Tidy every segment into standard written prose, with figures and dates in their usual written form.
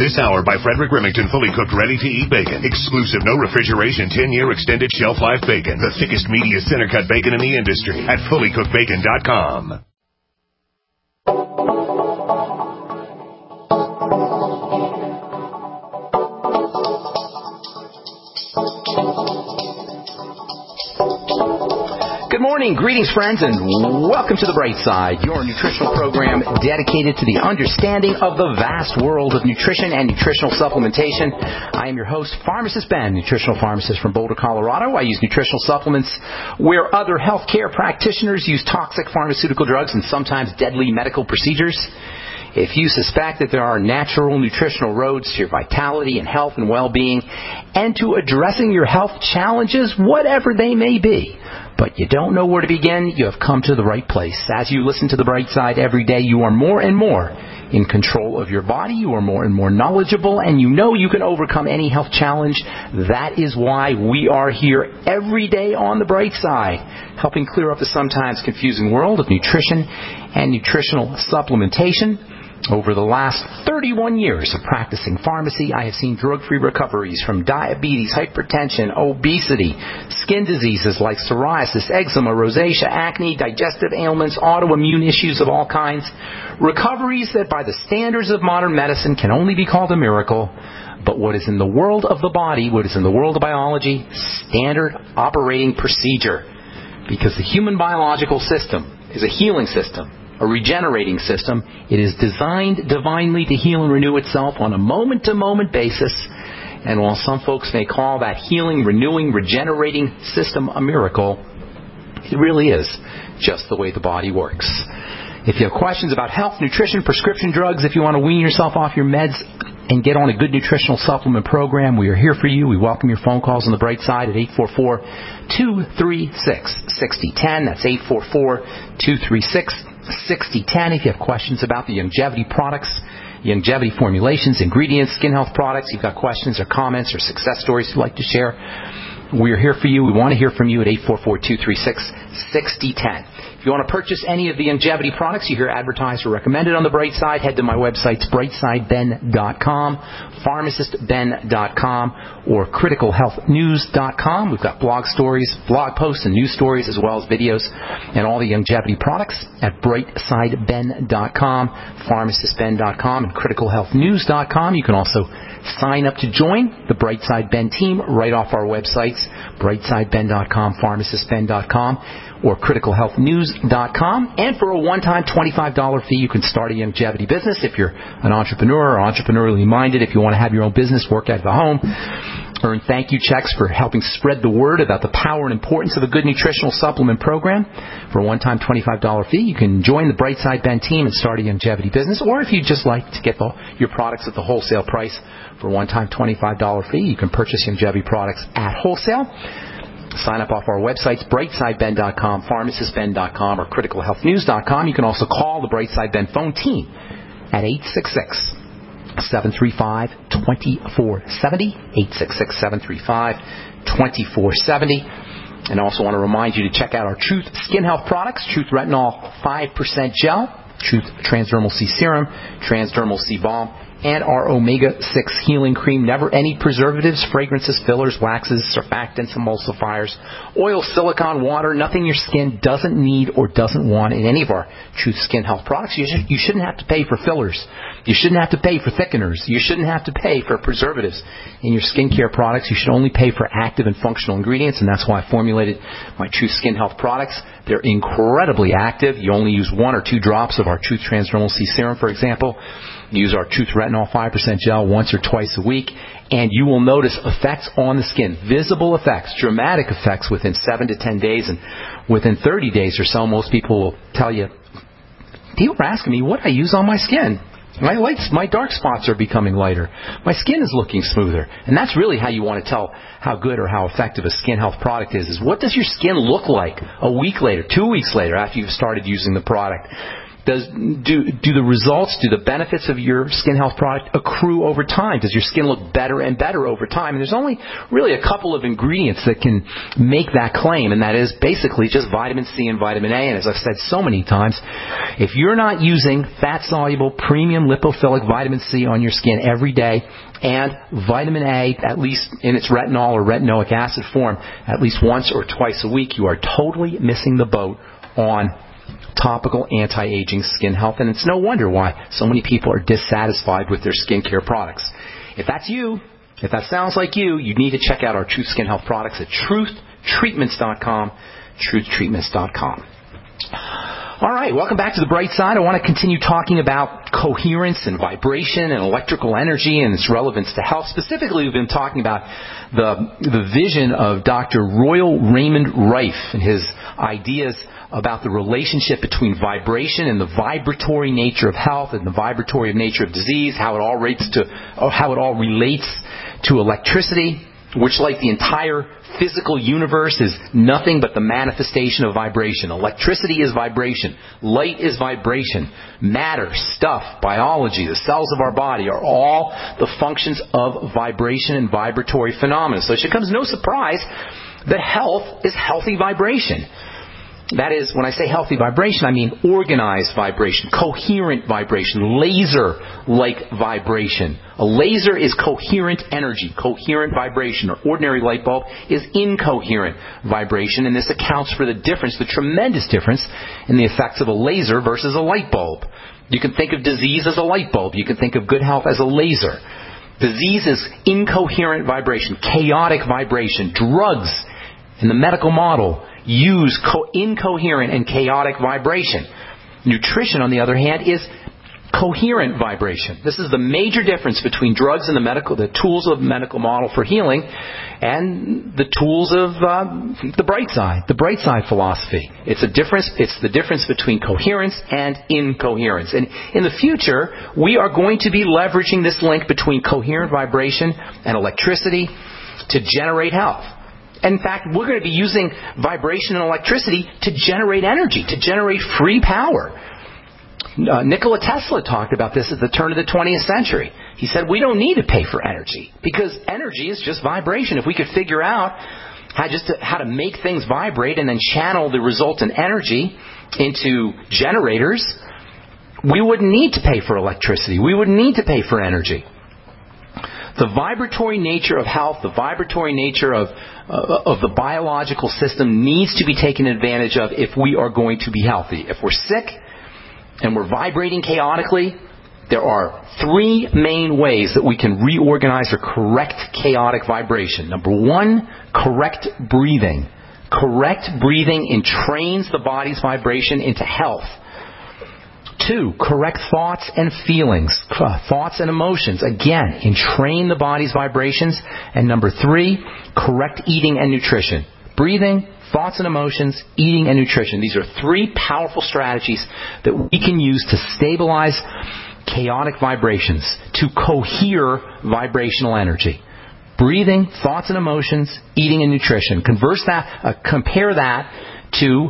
This hour by Frederick Remington, fully cooked, ready-to-eat bacon. Exclusive, no refrigeration, 10-year extended shelf life bacon. The thickest, meatiest center-cut bacon in the industry at fullycookedbacon.com. Good morning, greetings friends, and welcome to The Bright Side, your nutritional program dedicated to the understanding of the vast world of nutrition and nutritional supplementation. I am your host, Pharmacist Ben, nutritional pharmacist from Boulder, Colorado. I use nutritional supplements where other healthcare practitioners use toxic pharmaceutical drugs and sometimes deadly medical procedures. If you suspect that there are natural nutritional roads to your vitality and health and well-being and to addressing your health challenges, whatever they may be, but you don't know where to begin, you have come to the right place. As you listen to The Bright Side every day, you are more and more in control of your body, you are more and more knowledgeable, and you know you can overcome any health challenge. That is why we are here every day on The Bright Side, helping clear up the sometimes confusing world of nutrition and nutritional supplementation. Over the last 31 years of practicing pharmacy, I have seen drug-free recoveries from diabetes, hypertension, obesity, skin diseases like psoriasis, eczema, rosacea, acne, digestive ailments, autoimmune issues of all kinds. Recoveries that by the standards of modern medicine can only be called a miracle. But what is in the world of the body, what is in the world of biology, standard operating procedure. Because the human biological system is a healing system, a regenerating system. It is designed divinely to heal and renew itself on a moment-to-moment basis. And while some folks may call that healing, renewing, regenerating system a miracle, it really is just the way the body works. If you have questions about health, nutrition, prescription drugs, if you want to wean yourself off your meds and get on a good nutritional supplement program, we are here for you. We welcome your phone calls on The Bright Side at 844-236-6010. That's 844-236-6010. If you have questions about the Youngevity products, Youngevity formulations, ingredients, skin health products, you've got questions or comments or success stories you'd like to share, we are here for you. We want to hear from you at 844-236-6010. If you want to purchase any of the Youngevity products you hear advertised or recommended on The Bright Side, head to my websites, brightsideben.com, pharmacistben.com, or criticalhealthnews.com. We've got blog stories, blog posts, and news stories, as well as videos, and all the Youngevity products at brightsideben.com, pharmacistben.com, and criticalhealthnews.com. You can also sign up to join the Brightside Ben team right off our websites, brightsideben.com, pharmacistben.com, or criticalhealthnews.com. And for a one-time $25 fee, you can start a Youngevity business if you're an entrepreneur or entrepreneurially minded, if you want to have your own business, work out of the home. Earn thank you checks for helping spread the word about the power and importance of a good nutritional supplement program. For a one-time $25 fee, you can join the Brightside Ben team and start a Youngevity business. Or if you'd just like to get your products at the wholesale price for a one-time $25 fee, you can purchase Youngevity products at wholesale. Sign up off our websites, brightsideben.com, pharmacistben.com, or criticalhealthnews.com. You can also call the Brightside Ben phone team at 866-735-2470, 866-735-2470. And I also want to remind you to check out our Truth Skin Health products, Truth Retinol 5% Gel, Truth Transdermal C Serum, Transdermal C Balm, and our Omega-6 Healing Cream. Never any preservatives, fragrances, fillers, waxes, surfactants, emulsifiers, oil, silicone, water, nothing your skin doesn't need or doesn't want in any of our Truth Skin Health products. You shouldn't have to pay for fillers. You shouldn't have to pay for thickeners. You shouldn't have to pay for preservatives in your skincare products. You should only pay for active and functional ingredients, and that's why I formulated my Truth Skin Health products. They're incredibly active. You only use 1 or 2 drops of our Truth Transdermal C Serum, for example. Use our Truth Retinol 5% Gel once or twice a week, and you will notice effects on the skin, visible effects, dramatic effects within 7 to 10 days, and within 30 days or so, most people will tell you, people are asking me what I use on my skin. My dark spots are becoming lighter. My skin is looking smoother. And that's really how you want to tell how good or how effective a skin health product is what does your skin look like a week later, 2 weeks later after you've started using the product? Do the results, do the benefits of your skin health product accrue over time? Does your skin look better and better over time? And there's only really a couple of ingredients that can make that claim, and that is basically just vitamin C and vitamin A. And as I've said so many times, if you're not using fat-soluble, premium lipophilic vitamin C on your skin every day, and vitamin A, at least in its retinol or retinoic acid form, at least once or twice a week, you are totally missing the boat on topical anti-aging skin health, and it's no wonder why so many people are dissatisfied with their skincare products. If that's you, if that sounds like you, you need to check out our Truth Skin Health products at truthtreatments.com, truthtreatments.com. All right, welcome back to the bright side. I want to continue talking about coherence and vibration and electrical energy and its relevance to health. Specifically, we've been talking about the vision of Dr. Royal Raymond Rife and his ideas about the relationship between vibration and the vibratory nature of health and the vibratory nature of disease, how it all relates to electricity, which, like the entire physical universe, is nothing but the manifestation of vibration. Electricity is vibration. Light is vibration. Matter, stuff, biology, the cells of our body are all the functions of vibration and vibratory phenomena. So it should come as no surprise that health is healthy vibration. That is, when I say healthy vibration, I mean organized vibration, coherent vibration, laser-like vibration. A laser is coherent energy, coherent vibration. An ordinary light bulb is incoherent vibration, and this accounts for the difference, the tremendous difference in the effects of a laser versus a light bulb. You can think of disease as a light bulb. You can think of good health as a laser. Disease is incoherent vibration, chaotic vibration. Drugs in the medical model use incoherent and chaotic vibration. Nutrition, on the other hand, is coherent vibration. This is the major difference between drugs and the tools of the medical model for healing, and the tools of the bright side philosophy. It's the difference between coherence and incoherence. And in the future, we are going to be leveraging this link between coherent vibration and electricity to generate health. In fact, we're going to be using vibration and electricity to generate energy, to generate free power. Nikola Tesla talked about this at the turn of the 20th century. He said, we don't need to pay for energy because energy is just vibration. If we could figure out how to make things vibrate and then channel the resultant energy into generators, we wouldn't need to pay for electricity. We wouldn't need to pay for energy. The vibratory nature of health, the vibratory nature of the biological system needs to be taken advantage of if we are going to be healthy. If we're sick and we're vibrating chaotically, there are three main ways that we can reorganize or correct chaotic vibration. Number one, correct breathing. Correct breathing entrains the body's vibration into health. Two, correct thoughts and feelings, thoughts and emotions. Again, entrain the body's vibrations. And number three, correct eating and nutrition. Breathing, thoughts and emotions, eating and nutrition. These are three powerful strategies that we can use to stabilize chaotic vibrations, to cohere vibrational energy. Breathing, thoughts and emotions, eating and nutrition. Compare that to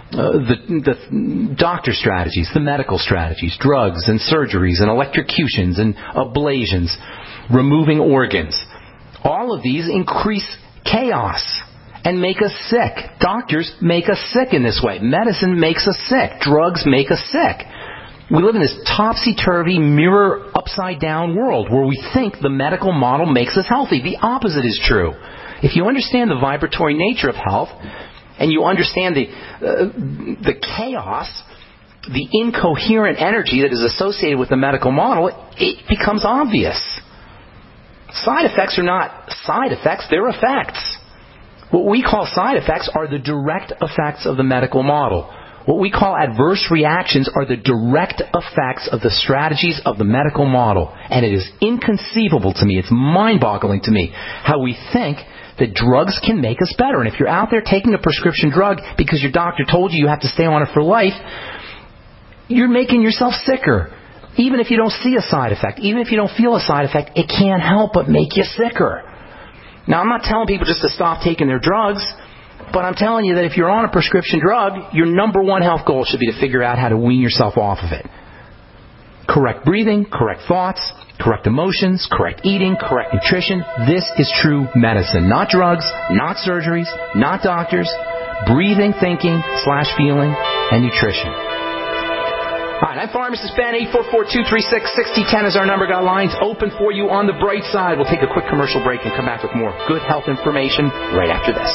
the doctor strategies, the medical strategies, drugs and surgeries and electrocutions and ablations, removing organs. All of these increase chaos and make us sick. Doctors make us sick in this way. Medicine makes us sick. Drugs make us sick. We live in this topsy-turvy, mirror upside-down world where we think the medical model makes us healthy. The opposite is true. If you understand the vibratory nature of health, and you understand the chaos, the incoherent energy that is associated with the medical model, it becomes obvious. Side effects are not side effects, they're effects. What we call side effects are the direct effects of the medical model. What we call adverse reactions are the direct effects of the strategies of the medical model. And it is inconceivable to me, it's mind-boggling to me, how we think that drugs can make us better. And if you're out there taking a prescription drug because your doctor told you have to stay on it for life, you're making yourself sicker. Even if you don't see a side effect, even if you don't feel a side effect, it can't help but make you sicker. Now, I'm not telling people just to stop taking their drugs, But I'm telling you that if you're on a prescription drug, your number one health goal should be to figure out how to wean yourself off of it. Correct breathing, correct thoughts, correct emotions, correct eating, correct nutrition. This is true medicine. Not drugs, not surgeries, not doctors. Breathing, thinking, /feeling, and nutrition. All right, I'm Pharmacist Ben. 844-236-6010 is our number. Got lines open for you on the bright side. We'll take a quick commercial break and come back with more good health information right after this.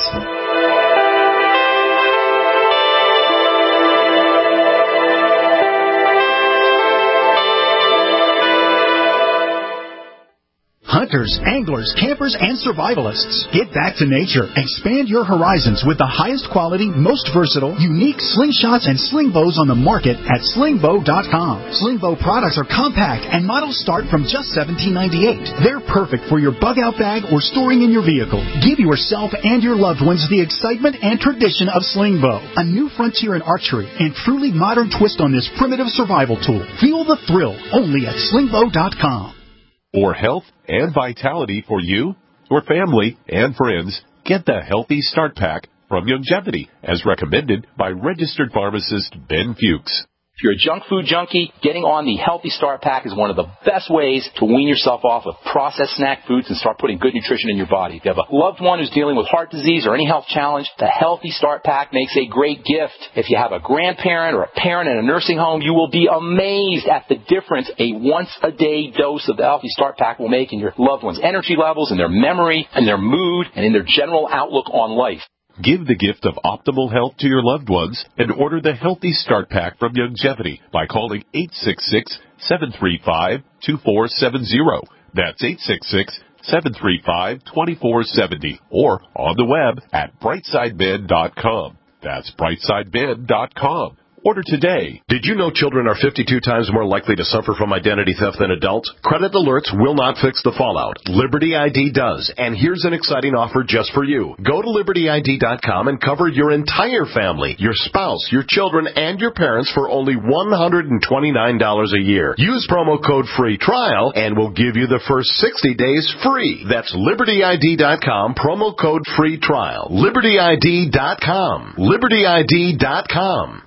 Hunters, anglers, campers, and survivalists. Get back to nature. Expand your horizons with the highest quality, most versatile, unique slingshots and sling bows on the market at slingbow.com. Slingbow products are compact and models start from just $17.98. They're perfect for your bug-out bag or storing in your vehicle. Give yourself and your loved ones the excitement and tradition of Slingbow, a new frontier in archery and truly modern twist on this primitive survival tool. Feel the thrill only at slingbow.com. For health and vitality for you, your family, and friends, get the Healthy Start Pack from Youngevity, as recommended by registered pharmacist Ben Fuchs. If you're a junk food junkie, getting on the Healthy Start Pack is one of the best ways to wean yourself off of processed snack foods and start putting good nutrition in your body. If you have a loved one who's dealing with heart disease or any health challenge, the Healthy Start Pack makes a great gift. If you have a grandparent or a parent in a nursing home, you will be amazed at the difference a once-a-day dose of the Healthy Start Pack will make in your loved one's energy levels, in their memory, in their mood, and in their general outlook on life. Give the gift of optimal health to your loved ones and order the Healthy Start Pack from Youngevity by calling 866-735-2470. That's 866-735-2470 or on the web at brightsideben.com. That's brightsideben.com. Order today. Did you know children are 52 times more likely to suffer from identity theft than adults? Credit alerts will not fix the fallout. Liberty ID does. And here's an exciting offer just for you. Go to libertyid.com and cover your entire family, your spouse, your children, and your parents for only $129 a year. Use promo code FREE TRIAL and we'll give you the first 60 days free. That's libertyid.com, promo code FREE TRIAL. libertyid.com. libertyid.com.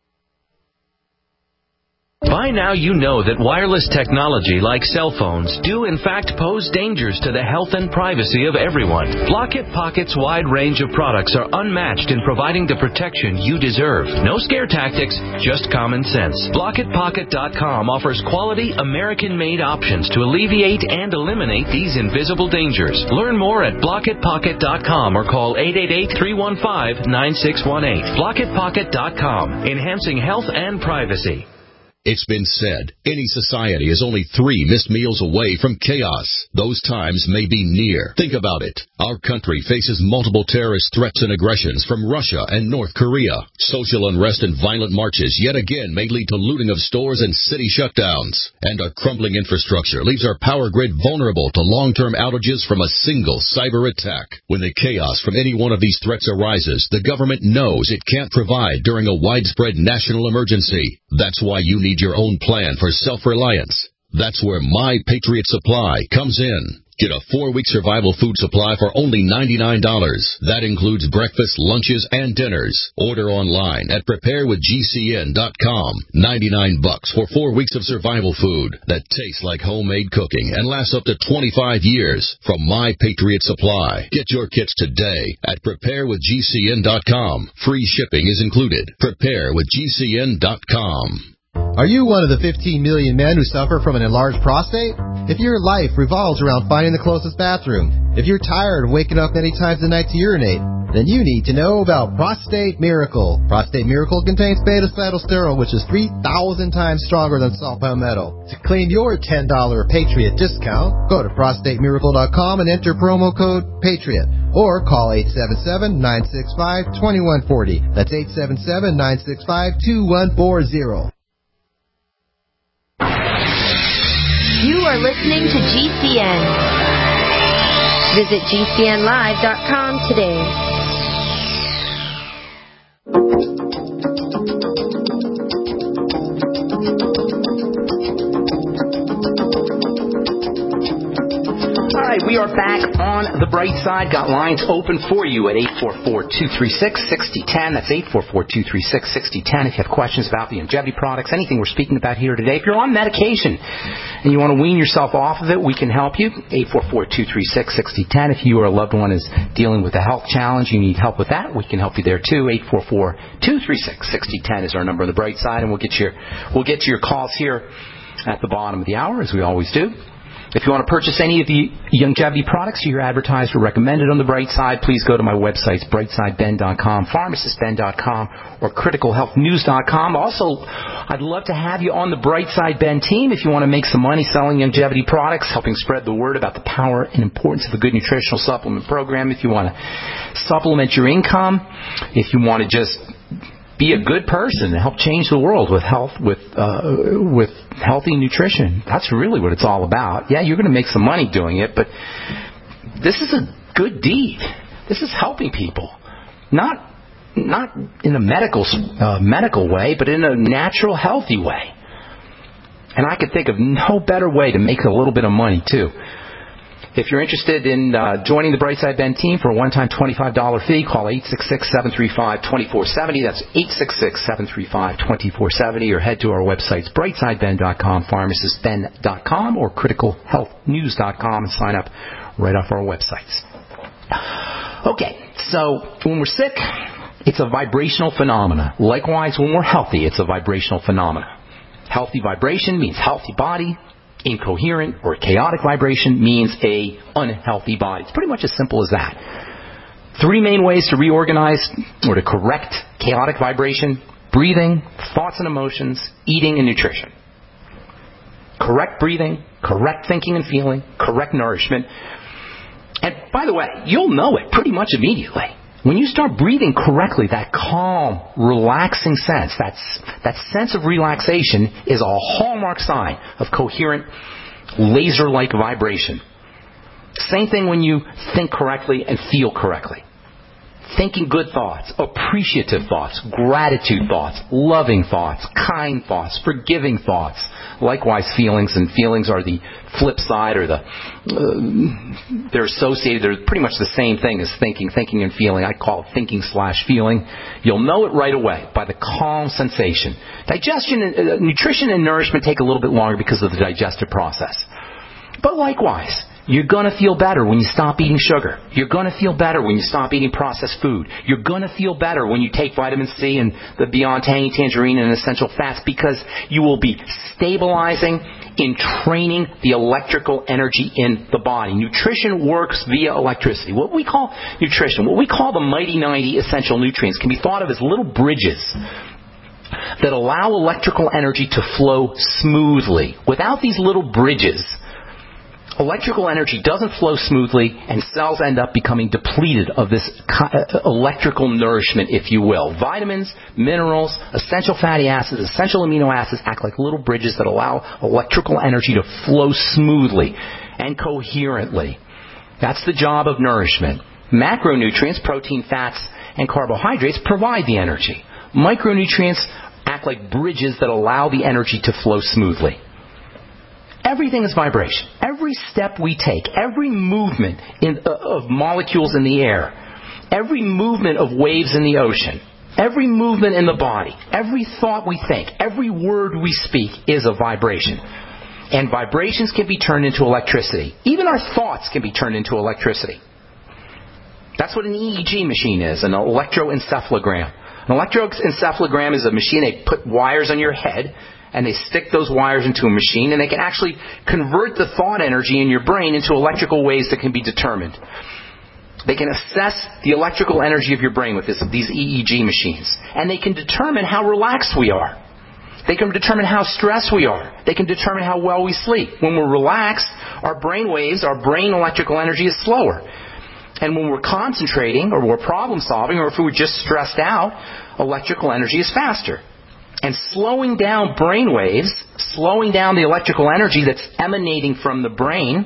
By now you know that wireless technology like cell phones do in fact pose dangers to the health and privacy of everyone. Blockit Pocket's wide range of products are unmatched in providing the protection you deserve. No scare tactics, just common sense. BlockitPocket.com offers quality American-made options to alleviate and eliminate these invisible dangers. Learn more at BlockitPocket.com or call 888-315-9618. BlockitPocket.com, enhancing health and privacy. It's been said, any society is only 3 missed meals away from chaos. Those times may be near. Think about it. Our country faces multiple terrorist threats and aggressions from Russia and North Korea. Social unrest and violent marches yet again may lead to looting of stores and city shutdowns. And our crumbling infrastructure leaves our power grid vulnerable to long-term outages from a single cyber attack. When the chaos from any one of these threats arises, the government knows it can't provide during a widespread national emergency. That's why you need your own plan for self-reliance. That's where My Patriot Supply comes in. Get a 4-week survival food supply for only $99. That includes breakfast, lunches, and dinners. Order online at preparewithgcn.com. $99 for 4 weeks of survival food that tastes like homemade cooking and lasts up to 25 years from My Patriot Supply. Get your kits today at preparewithgcn.com. Free shipping is included. Preparewithgcn.com. Are you one of the 15 million men who suffer from an enlarged prostate? If your life revolves around finding the closest bathroom, if you're tired of waking up many times a night to urinate, then you need to know about Prostate Miracle. Prostate Miracle contains beta-cytosterol, which is 3,000 times stronger than salt palmetto. To claim your $10 Patriot discount, go to prostatemiracle.com and enter promo code PATRIOT. Or call 877-965-2140. That's 877-965-2140. You are listening to GCN. Visit GCNlive.com today. All right, we are back on the bright side. Got lines open for you at 844-236-6010. That's 844-236-6010. If you have questions about the longevity products, anything we're speaking about here today. If you're on medication and you want to wean yourself off of it, we can help you. 844-236-6010. If you or a loved one is dealing with a health challenge, you need help with that, we can help you there too. 844-236-6010 is our number on the bright side, and we'll get to your calls here at the bottom of the hour, as we always do. If you want to purchase any of the longevity products you hear advertised or recommended on the Bright Side, please go to my websites, brightsideben.com, pharmacistben.com, or criticalhealthnews.com. Also, I'd love to have you on the Bright Side Ben team if you want to make some money selling longevity products, helping spread the word about the power and importance of a good nutritional supplement program. If you want to supplement your income, if you want to just be a good person and help change the world with health, with healthy nutrition. That's really what it's all about. Yeah, you're going to make some money doing it, but this is a good deed. This is helping people, not in a medical way, but in a natural, healthy way. And I could think of no better way to make a little bit of money too. If you're interested in joining the Brightside Ben team for a one-time $25 fee, call 866-735-2470. That's 866-735-2470, or head to our websites, brightsideben.com, pharmacistben.com, or criticalhealthnews.com, and sign up right off our websites. Okay, so when we're sick, it's a vibrational phenomena. Likewise, when we're healthy, it's a vibrational phenomena. Healthy vibration means healthy body. Incoherent or chaotic vibration means a unhealthy body. It's pretty much as simple as that. Three main ways to reorganize or to correct chaotic vibration: breathing, thoughts and emotions, eating, and nutrition. Correct breathing, correct thinking and feeling, correct nourishment. And by the way, you'll know it pretty much immediately. When you start breathing correctly, that calm, relaxing sense, that sense of relaxation is a hallmark sign of coherent, laser-like vibration. Same thing when you think correctly and feel correctly. Thinking good thoughts, appreciative thoughts, gratitude thoughts, loving thoughts, kind thoughts, forgiving thoughts. Likewise, feelings, and feelings are the flip side, or they're associated. They're pretty much the same thing as thinking and feeling. I call it thinking/feeling. You'll know it right away by the calm sensation. Digestion, nutrition, and nourishment take a little bit longer because of the digestive process. But likewise, you're going to feel better when you stop eating sugar. You're going to feel better when you stop eating processed food. You're going to feel better when you take vitamin C and the Beyond Tangy Tangerine and essential fats, because you will be stabilizing, entraining the electrical energy in the body. Nutrition works via electricity. What we call nutrition, what we call the Mighty 90 essential nutrients, can be thought of as little bridges that allow electrical energy to flow smoothly. Without these little bridges, electrical energy doesn't flow smoothly, and cells end up becoming depleted of this electrical nourishment, if you will. Vitamins, minerals, essential fatty acids, essential amino acids act like little bridges that allow electrical energy to flow smoothly and coherently. That's the job of nourishment. Macronutrients, protein, fats, and carbohydrates, provide the energy. Micronutrients act like bridges that allow the energy to flow smoothly. Everything is vibration. Every step we take, every movement of molecules in the air, every movement of waves in the ocean, every movement in the body, every thought we think, every word we speak is a vibration. And vibrations can be turned into electricity. Even our thoughts can be turned into electricity. That's what an EEG machine is, an electroencephalogram. An electroencephalogram is a machine. They put wires on your head, and they stick those wires into a machine, and they can actually convert the thought energy in your brain into electrical waves that can be determined. They can assess the electrical energy of your brain with these EEG machines, and they can determine how relaxed we are. They can determine how stressed we are. They can determine how well we sleep. When we're relaxed, our brain waves, our brain electrical energy is slower. And when we're concentrating, or we're problem solving, or if we're just stressed out, electrical energy is faster. And slowing down brain waves, slowing down the electrical energy that's emanating from the brain,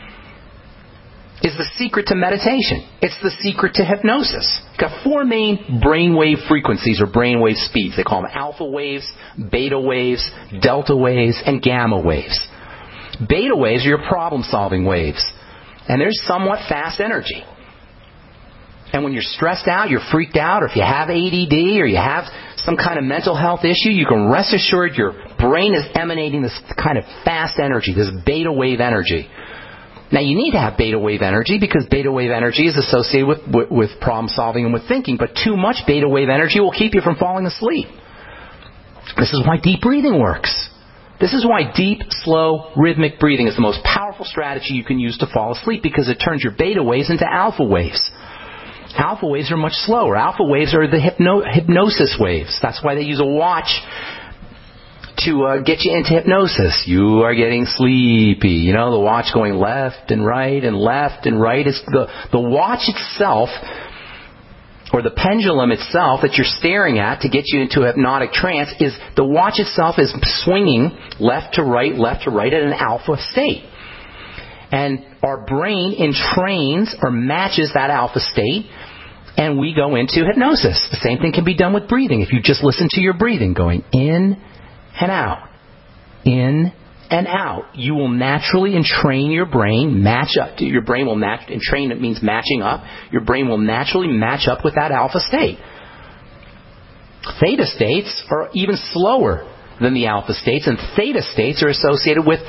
is the secret to meditation. It's the secret to hypnosis. You've got four main brainwave frequencies, or brainwave speeds. They call them alpha waves, beta waves, delta waves, and gamma waves. Beta waves are your problem-solving waves. And there's somewhat fast energy. And when you're stressed out, you're freaked out, or if you have ADD or you have some kind of mental health issue, you can rest assured your brain is emanating this kind of fast energy, this beta wave energy. Now, you need to have beta wave energy because beta wave energy is associated with problem solving and with thinking, but too much beta wave energy will keep you from falling asleep. This is why deep breathing works. This is why deep, slow, rhythmic breathing is the most powerful strategy you can use to fall asleep, because it turns your beta waves into alpha waves. Alpha waves are much slower. Alpha waves are the hypnosis waves. That's why they use a watch to get you into hypnosis. You are getting sleepy. You know, the watch going left and right and left and right. It's the watch itself, or the pendulum itself that you're staring at to get you into a hypnotic trance, is the watch itself is swinging left to right at an alpha state. And our brain entrains or matches that alpha state, and we go into hypnosis. The same thing can be done with breathing. If you just listen to your breathing going in and out, in and out, you will naturally entrain your brain, match up. Your brain will entrain, it means matching up. Your brain will naturally match up with that alpha state. Theta states are even slower than the alpha states, and theta states are associated with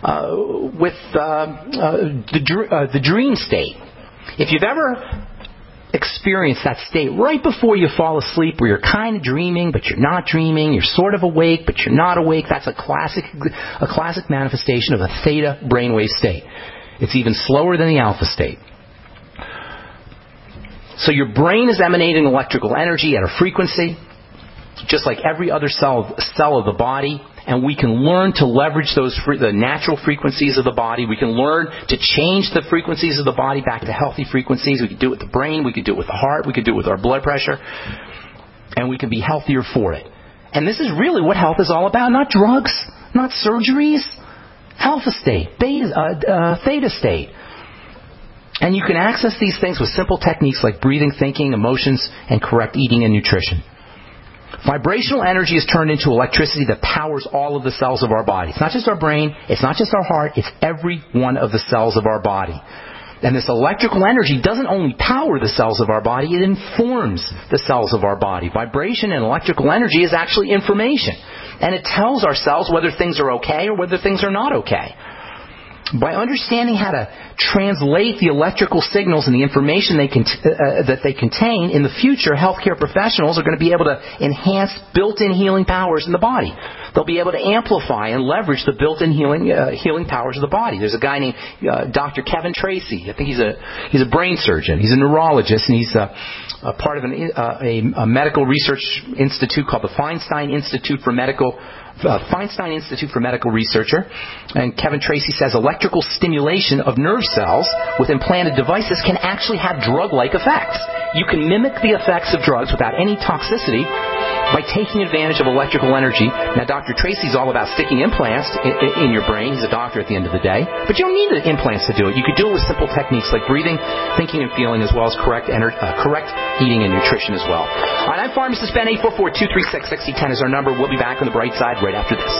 the dream state. If you've ever experienced that state right before you fall asleep, where you're kind of dreaming but you're not dreaming, you're sort of awake but you're not awake, that's a classic manifestation of a theta brainwave state. It's even slower than the alpha state. So your brain is emanating electrical energy at a frequency, just like every other cell of the body, and we can learn to leverage the natural frequencies of the body. We can learn to change the frequencies of the body back to healthy frequencies. We can do it with the brain, we can do it with the heart, we can do it with our blood pressure, and we can be healthier for it. And this is really what health is all about, not drugs, not surgeries. Alpha state, theta state. And you can access these things with simple techniques like breathing, thinking, emotions, and correct eating and nutrition. Vibrational energy is turned into electricity that powers all of the cells of our body. It's not just our brain, it's not just our heart, it's every one of the cells of our body. And this electrical energy doesn't only power the cells of our body, it informs the cells of our body. Vibration and electrical energy is actually information. And it tells our cells whether things are okay or whether things are not okay. By understanding how to translate the electrical signals and the information that they contain, in the future, healthcare professionals are going to be able to enhance built-in healing powers in the body. They'll be able to amplify and leverage the built-in healing powers of the body. There's a guy named Dr. Kevin Tracy. I think he's a brain surgeon. He's a neurologist, and he's a part of a medical research institute called the Feinstein Institute for Medical Researcher. And Kevin Tracy says electrical stimulation of nerve cells with implanted devices can actually have drug-like effects. You can mimic the effects of drugs without any toxicity by taking advantage of electrical energy. Now, Dr. Tracy's all about sticking implants in your brain. He's a doctor at the end of the day. But you don't need the implants to do it. You could do it with simple techniques like breathing, thinking, and feeling, as well as correct eating and nutrition as well. All right, I'm Pharmacist Ben. 844-236-6010 is our number. We'll be back on the bright side right after this.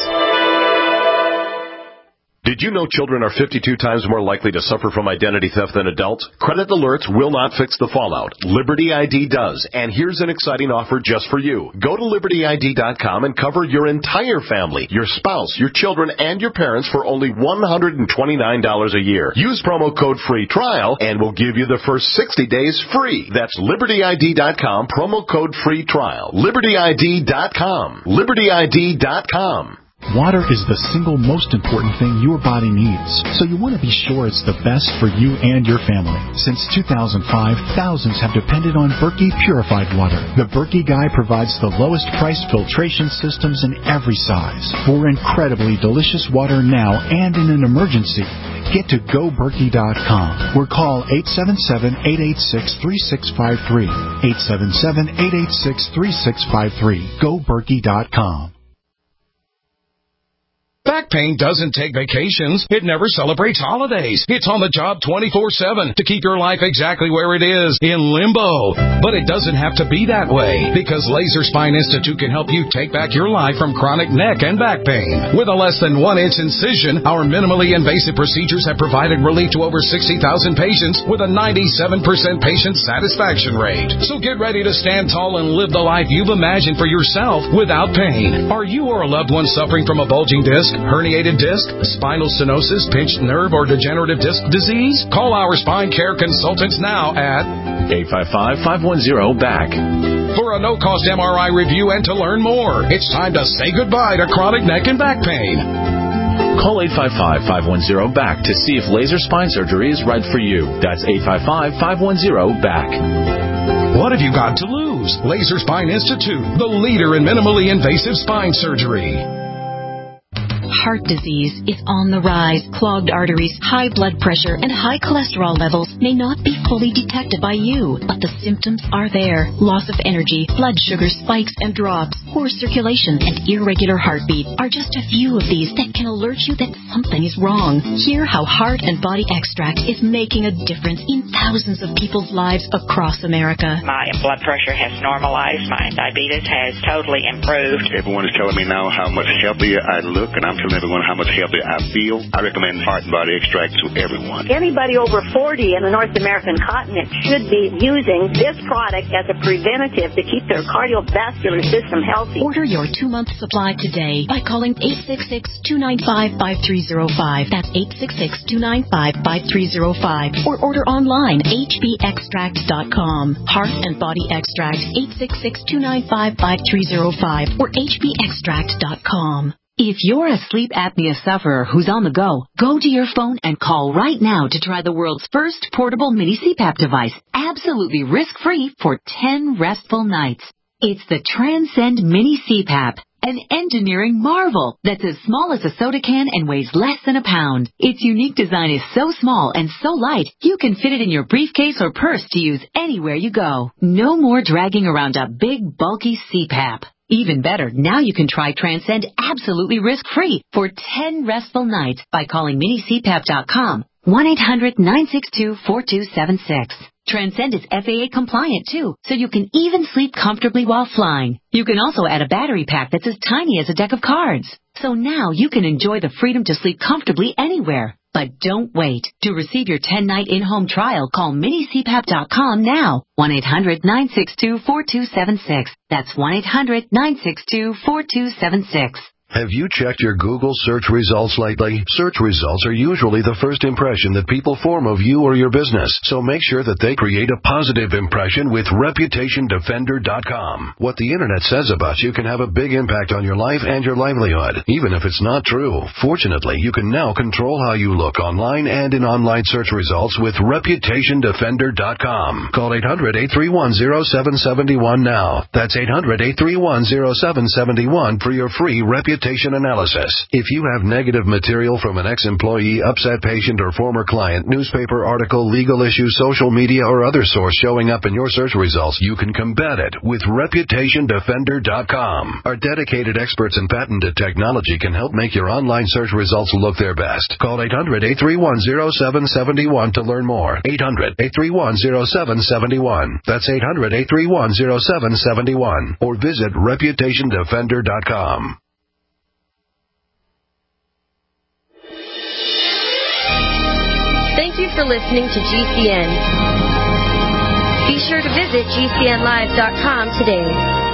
Did you know children are 52 times more likely to suffer from identity theft than adults? Credit alerts will not fix the fallout. Liberty ID does. And here's an exciting offer just for you. Go to LibertyID.com and cover your entire family, your spouse, your children, and your parents for only $129 a year. Use promo code FREETRIAL and we'll give you the first 60 days free. That's LibertyID.com, promo code FREETRIAL. LibertyID.com. LibertyID.com. Water is the single most important thing your body needs, so you want to be sure it's the best for you and your family. Since 2005, thousands have depended on Berkey purified water. The Berkey Guy provides the lowest priced filtration systems in every size. For incredibly delicious water now and in an emergency, get to GoBerkey.com or call 877-886-3653. 877-886-3653. GoBerkey.com. Back pain doesn't take vacations. It never celebrates holidays. It's on the job 24/7 to keep your life exactly where it is, in limbo. But it doesn't have to be that way, because Laser Spine Institute can help you take back your life from chronic neck and back pain. With a less than 1-inch incision, our minimally invasive procedures have provided relief to over 60,000 patients with a 97% patient satisfaction rate. So get ready to stand tall and live the life you've imagined for yourself without pain. Are you or a loved one suffering from a bulging disc, herniated disc, spinal stenosis, pinched nerve, or degenerative disc disease? Call our spine care consultants now at 855-510-BACK. For a no-cost MRI review and to learn more. It's time to say goodbye to chronic neck and back pain. Call 855-510-BACK to see if laser spine surgery is right for you. That's 855-510-BACK. What have you got to lose? Laser Spine Institute, the leader in minimally invasive spine surgery. Heart disease is on the rise. Clogged arteries, high blood pressure, and high cholesterol levels may not be fully detected by you, but the symptoms are there. Loss of energy, blood sugar spikes and drops, poor circulation, and irregular heartbeat are just a few of these that can alert you that something is wrong. Hear how Heart and Body Extract is making a difference in thousands of people's lives across America. My blood pressure has normalized. My diabetes has totally improved. Everyone is telling me now how much healthier I look, and I'm telling everyone how much healthier I feel. I recommend Heart and Body Extract to everyone. Anybody over 40 in the North American continent should be using this product as a preventative to keep their cardiovascular system healthy. Order your 2-month supply today by calling 866-295-5305. That's 866-295-5305. Or order online, hbextract.com. Heart and Body Extract, 866-295-5305 or hbextract.com. If you're a sleep apnea sufferer who's on the go, go to your phone and call right now to try the world's first portable mini CPAP device, absolutely risk-free for 10 restful nights. It's the Transcend Mini CPAP, an engineering marvel that's as small as a soda can and weighs less than a pound. Its unique design is so small and so light, you can fit it in your briefcase or purse to use anywhere you go. No more dragging around a big, bulky CPAP. Even better, now you can try Transcend absolutely risk-free for 10 restful nights by calling minicpap.com, 1-800-962-4276. Transcend is FAA compliant too, so you can even sleep comfortably while flying. You can also add a battery pack that's as tiny as a deck of cards. So now you can enjoy the freedom to sleep comfortably anywhere. But don't wait. To receive your 10-night in-home trial, call minicpap.com now. 1-800-962-4276. That's 1-800-962-4276. Have you checked your Google search results lately? Search results are usually the first impression that people form of you or your business, so make sure that they create a positive impression with ReputationDefender.com. What the Internet says about you can have a big impact on your life and your livelihood, even if it's not true. Fortunately, you can now control how you look online and in online search results with ReputationDefender.com. Call 800-831-0771 now. That's 800-831-0771 for your free reputation analysis. If you have negative material from an ex-employee, upset patient, or former client, newspaper article, legal issue, social media, or other source showing up in your search results, you can combat it with ReputationDefender.com. Our dedicated experts in patented technology can help make your online search results look their best. Call 800-831-0771 to learn more. 800-831-0771. That's 800-831-0771. Or visit ReputationDefender.com. Thank you for listening to GCN. Be sure to visit GCNlive.com today.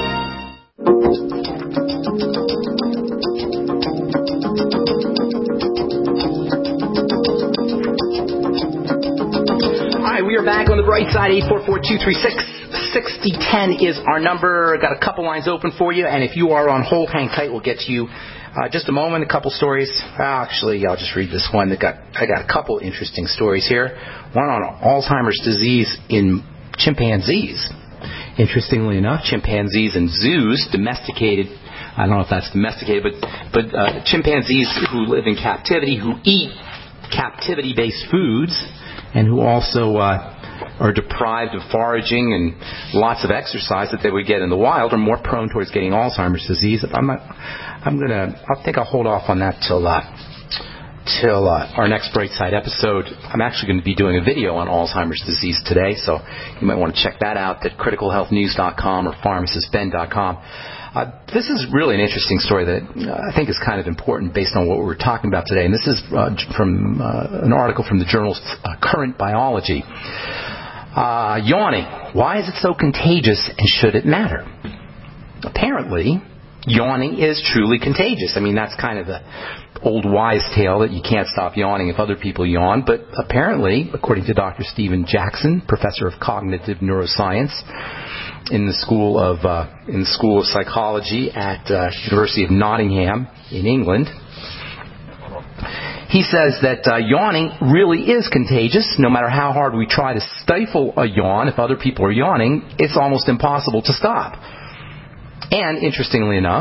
All right, we are back on the bright side. 844-236-6010 is our number. Got a couple lines open for you, and if you are on hold, hang tight. We'll get to you just a moment. A couple stories. Actually, I'll just read this one. I got a couple interesting stories here. One on Alzheimer's disease in chimpanzees. Interestingly enough, chimpanzees in zoos, domesticated. I don't know if that's domesticated, but chimpanzees who live in captivity, who eat captivity-based foods, and who also are deprived of foraging and lots of exercise that they would get in the wild are more prone towards getting Alzheimer's disease. I think I'll hold off on that till our next Bright Side episode. I'm actually going to be doing a video on Alzheimer's disease today, so you might want to check that out at criticalhealthnews.com or pharmacistben.com. This is really an interesting story that I think is kind of important based on what we were talking about today. And this is from an article from the journal Current Biology. Yawning. Why is it so contagious, and should it matter? Apparently, yawning is truly contagious. I mean, that's kind of the old wise tale that you can't stop yawning if other people yawn. But apparently, according to Dr. Stephen Jackson, professor of cognitive neuroscience in the School of Psychology at University of Nottingham in England, he says that yawning really is contagious. No matter how hard we try to stifle a yawn, if other people are yawning, it's almost impossible to stop. And interestingly enough,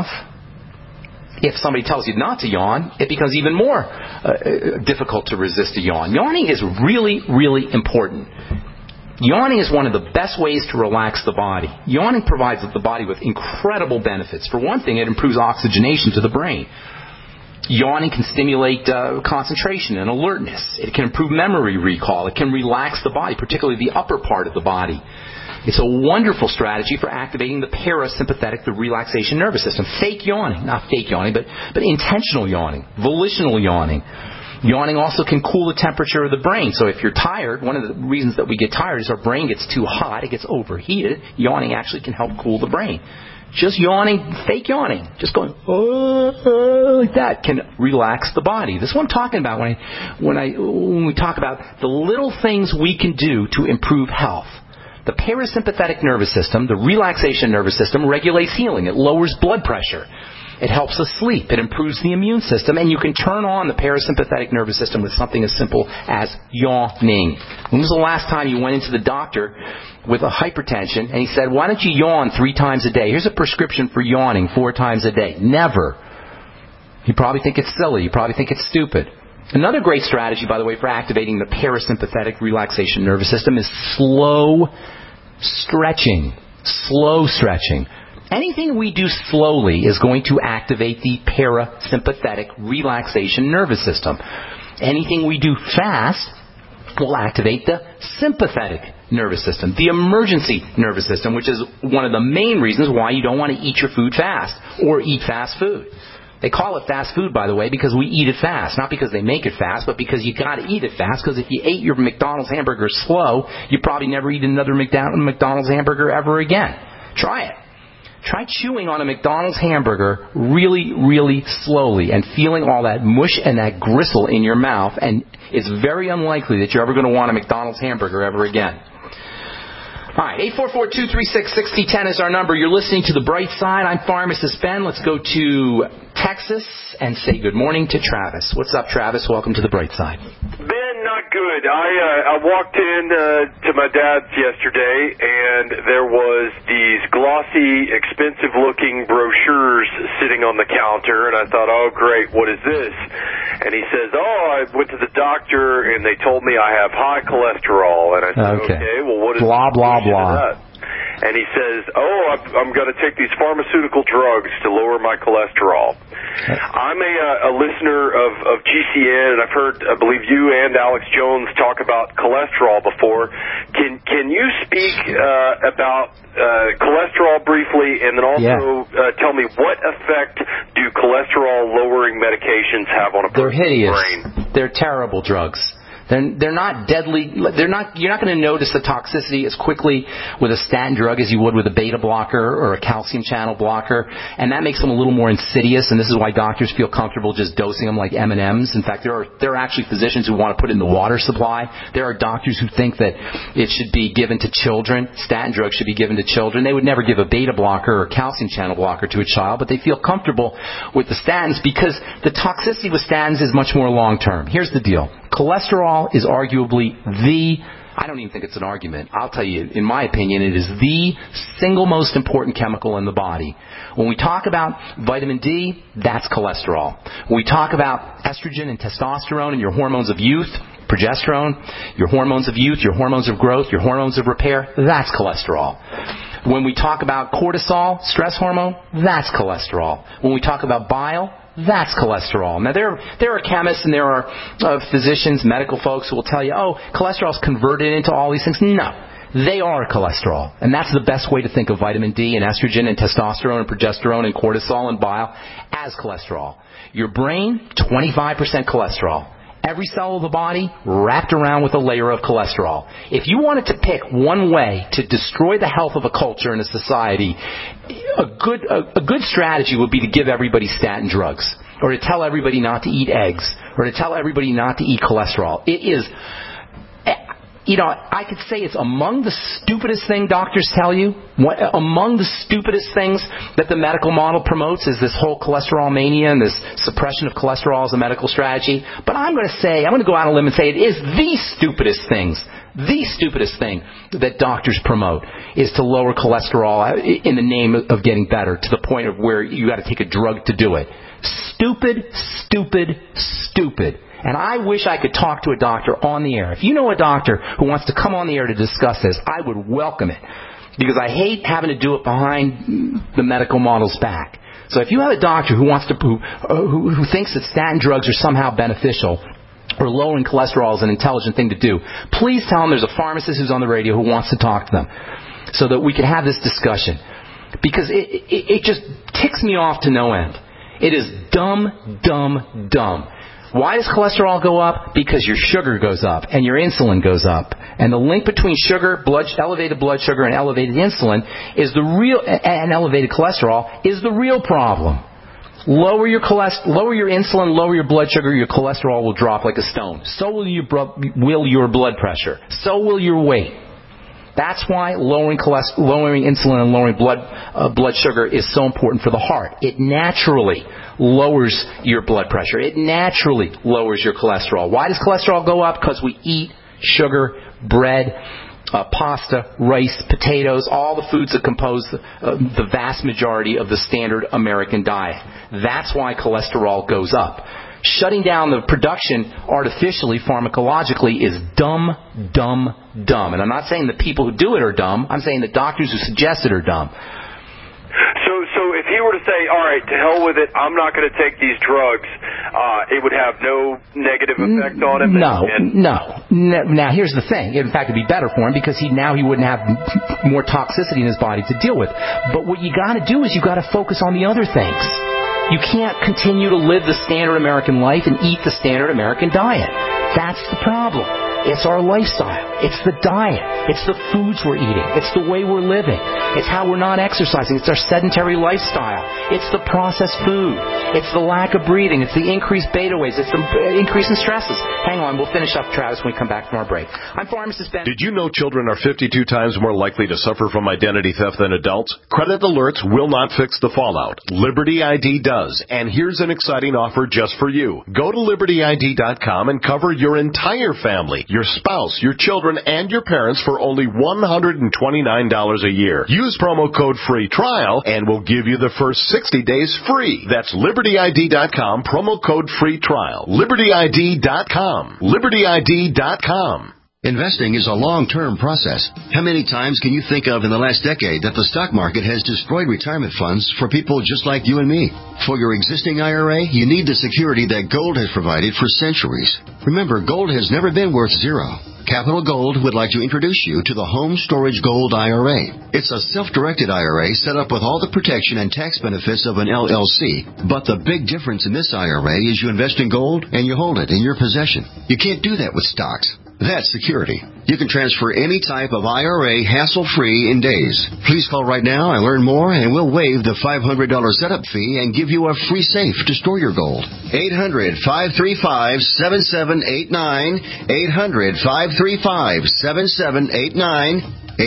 if somebody tells you not to yawn, it becomes even more difficult to resist a yawn. Yawning is really, really important. Yawning is one of the best ways to relax the body. Yawning provides the body with incredible benefits. For one thing, it improves oxygenation to the brain. Yawning can stimulate concentration and alertness. It can improve memory recall. It can relax the body, particularly the upper part of the body. It's a wonderful strategy for activating the parasympathetic, the relaxation nervous system. Fake yawning, not fake yawning, but intentional yawning, volitional yawning. Yawning also can cool the temperature of the brain. So if you're tired, one of the reasons that we get tired is our brain gets too hot, it gets overheated. Yawning actually can help cool the brain. Just yawning, fake yawning, just going like that can relax the body. This is what I'm talking about when we talk about the little things we can do to improve health. The parasympathetic nervous system, the relaxation nervous system, regulates healing. It lowers blood pressure. It helps us sleep. It improves the immune system. And you can turn on the parasympathetic nervous system with something as simple as yawning. When was the last time you went into the doctor with a hypertension and he said, why don't you yawn 3 times a day? Here's a prescription for yawning 4 times a day. Never. You probably think it's silly. You probably think it's stupid. Another great strategy, by the way, for activating the parasympathetic relaxation nervous system is slow stretching. Slow stretching. Anything we do slowly is going to activate the parasympathetic relaxation nervous system. Anything we do fast will activate the sympathetic nervous system, the emergency nervous system, which is one of the main reasons why you don't want to eat your food fast or eat fast food. They call it fast food, by the way, because we eat it fast. Not because they make it fast, but because you got to eat it fast. Because if you ate your McDonald's hamburger slow, you probably never eat another McDonald's hamburger ever again. Try it. Try chewing on a McDonald's hamburger really, really slowly and feeling all that mush and that gristle in your mouth, and it's very unlikely that you're ever going to want a McDonald's hamburger ever again. All right, 844-236-6010 is our number. You're listening to The Bright Side. I'm Pharmacist Ben. Let's go to Texas and say good morning to Travis. What's up, Travis? Welcome to The Bright Side. Ben, not good. I walked in to my dad's yesterday, and there was these glossy, expensive-looking brochures sitting on the counter, and I thought, oh, great, what is this? And he says, I went to the doctor, and they told me I have high cholesterol. And I said, okay well, what is blah, blah, blah. And he says, I'm going to take these pharmaceutical drugs to lower my cholesterol. I'm a listener of GCN, and I've heard, I believe you and Alex Jones talk about cholesterol before. Can you speak about cholesterol briefly, and then also tell me what effect do cholesterol-lowering medications have on a person's brain? They're hideous. They're terrible drugs. They're not deadly. You're not going to notice the toxicity as quickly with a statin drug as you would with a beta blocker or a calcium channel blocker, and that makes them a little more insidious. And this is why doctors feel comfortable just dosing them like M&Ms. In fact, there are actually physicians who want to put it in the water supply. There are doctors who think that it should be given to children. Statin drugs should be given to children. They would never give a beta blocker or a calcium channel blocker to a child, but they feel comfortable with the statins because the toxicity with statins is much more long term. Here's the deal. Cholesterol is arguably I don't even think it's an argument. I'll tell you, in my opinion, it is the single most important chemical in the body. When we talk about vitamin D, that's cholesterol. When we talk about estrogen and testosterone and your hormones of youth, Progesterone, your hormones of youth, your hormones of growth, your hormones of repair, that's cholesterol. When we talk about cortisol, stress hormone, that's cholesterol. When we talk about bile, that's cholesterol. Now, there are chemists and there are physicians, medical folks who will tell you, cholesterol is converted into all these things. No. They are cholesterol. And that's the best way to think of vitamin D and estrogen and testosterone and progesterone and cortisol and bile as cholesterol. Your brain, 25% cholesterol. Every cell of the body wrapped around with a layer of cholesterol. If you wanted to pick one way to destroy the health of a culture and a society, a good strategy would be to give everybody statin drugs, or to tell everybody not to eat eggs, or to tell everybody not to eat cholesterol. It is, I could say it's among the stupidest thing doctors tell you. Among the stupidest things that the medical model promotes is this whole cholesterol mania and this suppression of cholesterol as a medical strategy. But I'm going to go out on a limb and say it is the stupidest thing that doctors promote is to lower cholesterol in the name of getting better, to the point of where you got to take a drug to do it. Stupid, stupid, stupid. And I wish I could talk to a doctor on the air. If you know a doctor who wants to come on the air to discuss this, I would welcome it. Because I hate having to do it behind the medical model's back. So if you have a doctor who thinks that statin drugs are somehow beneficial, or lowering cholesterol is an intelligent thing to do, please tell them there's a pharmacist who's on the radio who wants to talk to them, so that we can have this discussion. Because it just ticks me off to no end. It is dumb, dumb, dumb. Why does cholesterol go up? Because your sugar goes up and your insulin goes up. And the link between elevated blood sugar and elevated insulin and elevated cholesterol is the real problem. Lower your insulin, lower your blood sugar, your cholesterol will drop like a stone. So will your blood pressure. So will your weight. That's why lowering insulin and lowering blood sugar is so important for the heart. It naturally lowers your blood pressure. It naturally lowers your cholesterol. Why does cholesterol go up? Because we eat sugar, bread, pasta, rice, potatoes, all the foods that compose the vast majority of the standard American diet. That's why cholesterol goes up. Shutting down the production artificially, pharmacologically, is dumb, dumb, dumb. And I'm not saying the people who do it are dumb. I'm saying the doctors who suggest it are dumb. So if he were to say, all right, to hell with it, I'm not going to take these drugs, it would have no negative effect on him? No. Now, here's the thing. In fact, it would be better for him because he wouldn't have more toxicity in his body to deal with. But what you got to do is you got to focus on the other things. You can't continue to live the standard American life and eat the standard American diet. That's the problem. It's our lifestyle. It's the diet. It's the foods we're eating. It's the way we're living. It's how we're not exercising. It's our sedentary lifestyle. It's the processed food. It's the lack of breathing. It's the increased beta waves. It's the increase in stresses. Hang on. We'll finish up, Travis, when we come back from our break. I'm Pharmacist Ben. Did you know children are 52 times more likely to suffer from identity theft than adults? Credit alerts will not fix the fallout. Liberty ID does. And here's an exciting offer just for you. Go to libertyid.com and cover your entire family, your spouse, your children, and your parents for only $129 a year. Use promo code FREE TRIAL and we'll give you the first 60 days free. That's libertyid.com, promo code FREE TRIAL. libertyid.com. libertyid.com. Investing is a long-term process. How many times can you think of in the last decade that the stock market has destroyed retirement funds for people just like you and me? For your existing IRA, you need the security that gold has provided for centuries. Remember, gold has never been worth zero. Capital Gold would like to introduce you to the Home Storage Gold IRA. It's a self-directed IRA set up with all the protection and tax benefits of an LLC. But the big difference in this IRA is you invest in gold and you hold it in your possession. You can't do that with stocks. That's security. You can transfer any type of IRA hassle-free in days. Please call right now and learn more, and we'll waive the $500 setup fee and give you a free safe to store your gold. 800-535-7789. 800-535-7789.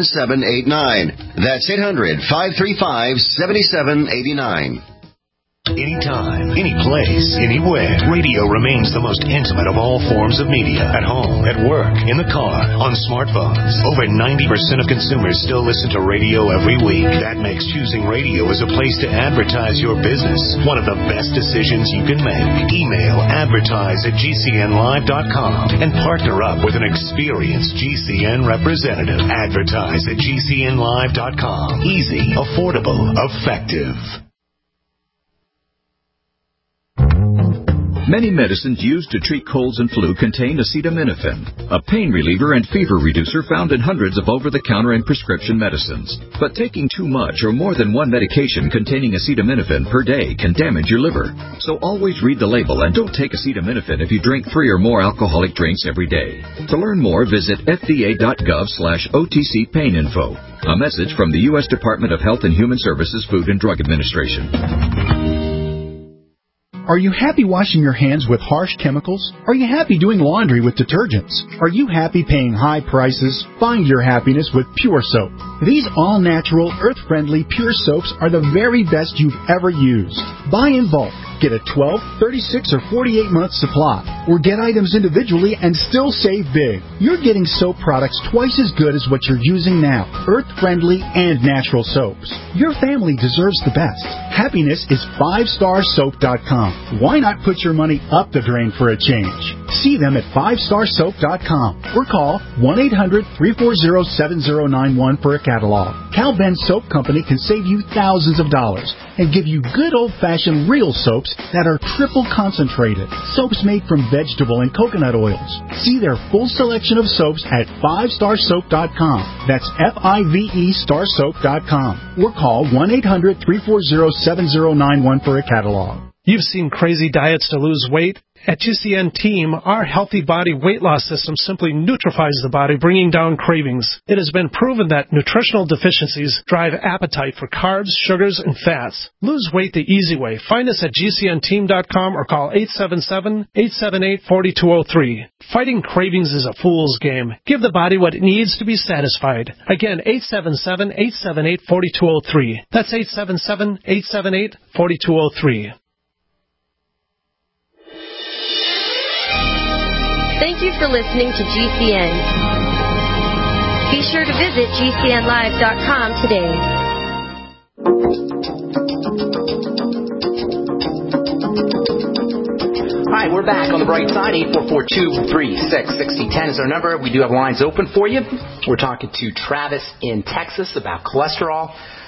800-535-7789. That's 800-535-7789. anytime, any place, anywhere. Radio remains the most intimate of all forms of media. At home, at work, in the car, on smartphones. Over 90% of consumers still listen to radio every week. That makes choosing radio as a place to advertise your business one of the best decisions you can make. Email advertise@gcnlive.com and partner up with an experienced GCN representative. Advertise@gcnlive.com. Easy, affordable, effective. Many medicines used to treat colds and flu contain acetaminophen, a pain reliever and fever reducer found in hundreds of over-the-counter and prescription medicines. But taking too much or more than one medication containing acetaminophen per day can damage your liver. So always read the label and don't take acetaminophen if you drink 3 or more alcoholic drinks every day. To learn more, visit fda.gov/OTC pain info. A message from the U.S. Department of Health and Human Services Food and Drug Administration. Are you happy washing your hands with harsh chemicals? Are you happy doing laundry with detergents? Are you happy paying high prices? Find your happiness with Pure Soap. These all-natural, earth-friendly Pure Soaps are the very best you've ever used. Buy in bulk. Get a 12, 36, or 48-month supply. Or get items individually and still save big. You're getting soap products twice as good as what you're using now. Earth-friendly and natural soaps. Your family deserves the best. Happiness is 5starsoap.com. Why not put your money up the drain for a change? See them at 5starsoap.com or call 1-800-340-7091 for a catalog. Cal Ben Soap Company can save you thousands of dollars and give you good old-fashioned real soaps that are triple concentrated. Soaps made from vegetable and coconut oils. See their full selection of soaps at 5starsoap.com. That's F-I-V-E starsoap.com. Or call 1-800-340-7091 for a catalog. You've seen crazy diets to lose weight. At GCN Team, our Healthy Body weight loss system simply neutralizes the body, bringing down cravings. It has been proven that nutritional deficiencies drive appetite for carbs, sugars, and fats. Lose weight the easy way. Find us at GCNteam.com or call 877-878-4203. Fighting cravings is a fool's game. Give the body what it needs to be satisfied. Again, 877-878-4203. That's 877-878-4203. Thank you for listening to GCN. Be sure to visit GCNlive.com today. All right, we're back on the bright side. 844-236-6010 is our number. We do have lines open for you. We're talking to Travis in Texas about cholesterol.